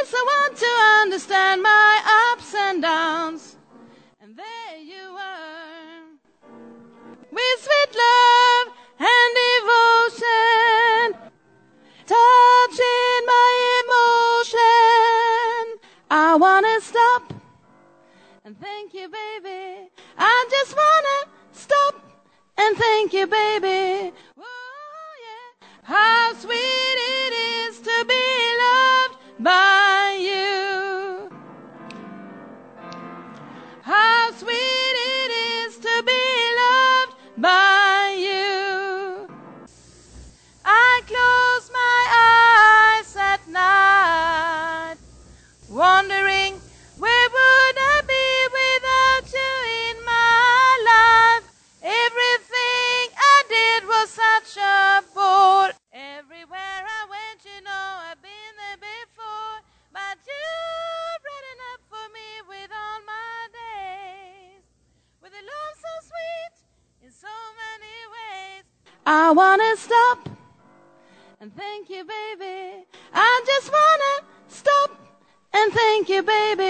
yes, I want to understand my ups and downs. And there you were, with sweet love and devotion, touching my emotion. I wanna stop and thank you, baby. I just wanna stop and thank you, baby. Oh, yeah. How sweet it is to be loved by you. How sweet it is to be loved by you. I close my eyes at night, wondering where would I be without you in my life. Everything I did was such a bore. Everywhere I went, you know I've been there before. But you've read enough for me with all my days, with a love so sweet in so many ways. I wanna stop and thank you, baby. I just wanna stop and thank you, baby.